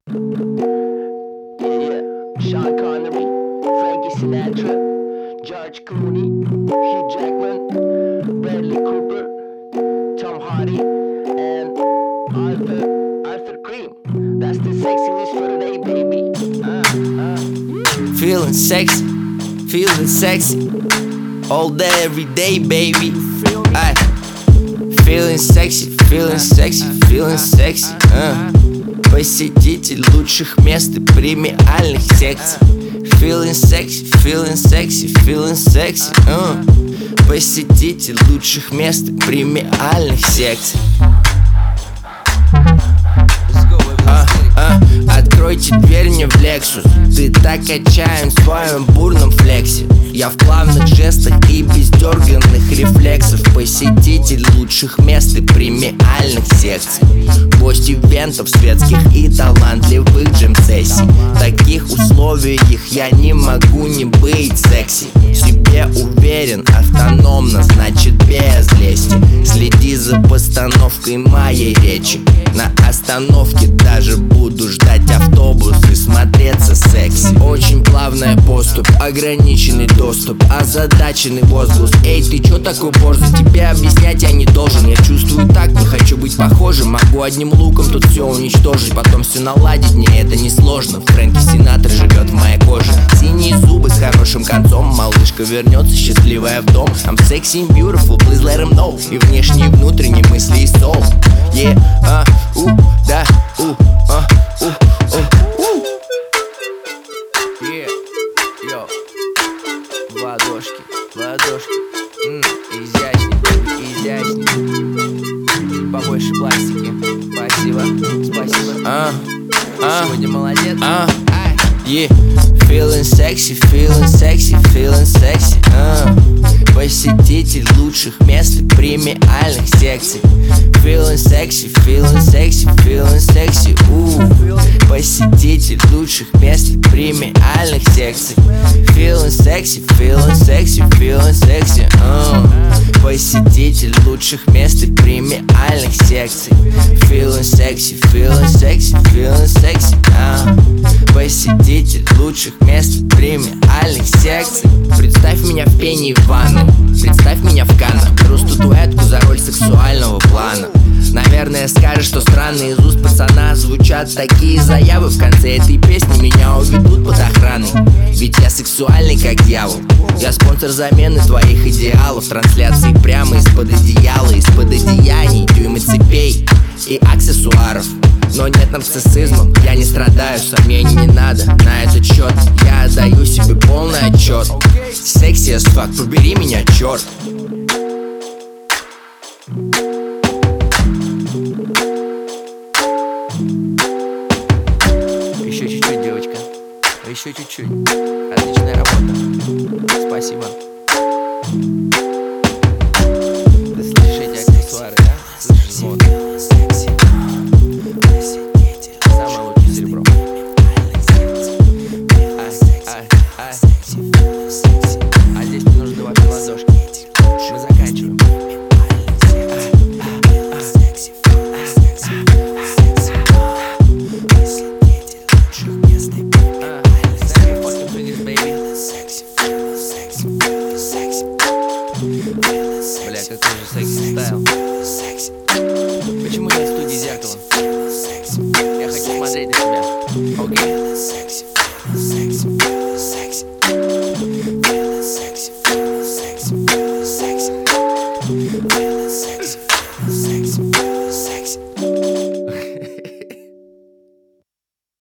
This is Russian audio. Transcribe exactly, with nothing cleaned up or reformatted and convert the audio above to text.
Yeah, Sean Connery, Frankie Sinatra, George Clooney, Hugh Jackman, Bradley Cooper, Tom Hardy, and Arthur Arthur Cream. That's the sexy list for today, baby. Uh, uh. Feeling sexy, feeling sexy, all day, every day, baby. Ay. Feeling sexy, feeling sexy, feeling sexy. uh. Посетитель лучших мест и премиальных секций. Feeling sexy, feeling sexy, feeling sexy. uh. Посетитель лучших мест и премиальных секций. А, а, откройте дверь мне в Lexus. Ты так отчаян в своем бурном флексе. Я в плавных жестах и без дерганных рефлексов. Посетитель лучших мест и премиальных секций. Гость ивентов светских и талантливых джем-сессий. В таких условиях я не могу не быть секси. В себе уверен, автономно, значит без лести. Следи за постановкой моей речи. На остановке даже буду ждать автобус и смотреться секси. Очень плавная поступь, ограниченный доступ, озадаченный возглас. Эй, ты чё такой борзый? Тебе объяснять я не должен. Я чувствую так, не хочу быть похожим. Могу одним луком тут все уничтожить, потом все наладить, мне это не сложно. Фрэнки Синатра живет в моей коже. Синие зубы с хорошим концом. Малышка вернется счастливая в дом. I'm sexy and beautiful, please let him know. И внешние, и внутренние мысли и сол. Yeah, а, у, да, у, а, у, у, у. Yeah, йо. В ладошки, в ладошки. М, изящней, изящней. Побольше пластики. Спасибо, спасибо. А, а, сегодня молодец. А, yeah. Feeling sexy, feeling sexy, feeling sexy. uh. Посетитель лучших мест и премиальных секций. Feeling sexy, feeling sexy, feeling sexy. uh. Посетитель лучших мест и премиальных секций. Feeling sexy, feeling sexy, feeling sexy. uh. Посетитель лучших мест и премиальных секций. Feeling sexy, feeling sexy, feeling sexy. uh. Посетитель лучших мест и премиальных секций. Представь меня в пении в ванной, представь меня в Каннах. Беру статуэтку за роль сексуального плана. Наверное, скажешь, что странно, из уст пацана звучат такие заявы. В конце этой песни меня уведут под охраной. Ведь я сексуальный, как дьявол. Я спонсор замены твоих идеалов. Трансляции прямо из-под одеяла, из-под одеяний, дюймы цепей и аксессуаров. Но нет нарциссизма, я не страдаю, сомнений не надо на этот счет. Я отдаю себе полный отчет. Секси as fuck, побери меня, черт. Еще чуть-чуть, девочка. Еще чуть-чуть. Отличная работа. Спасибо. Ты слышишь эти аксессуары, да? Слышишь звук? Самое лучшее серебро. А здесь мне нужны ваши ладошки. Мы заканчиваем. Бля, какой же секси стайл. Почему я в студии зеркала? Я хочу смотреть на себя. Окей. Okay.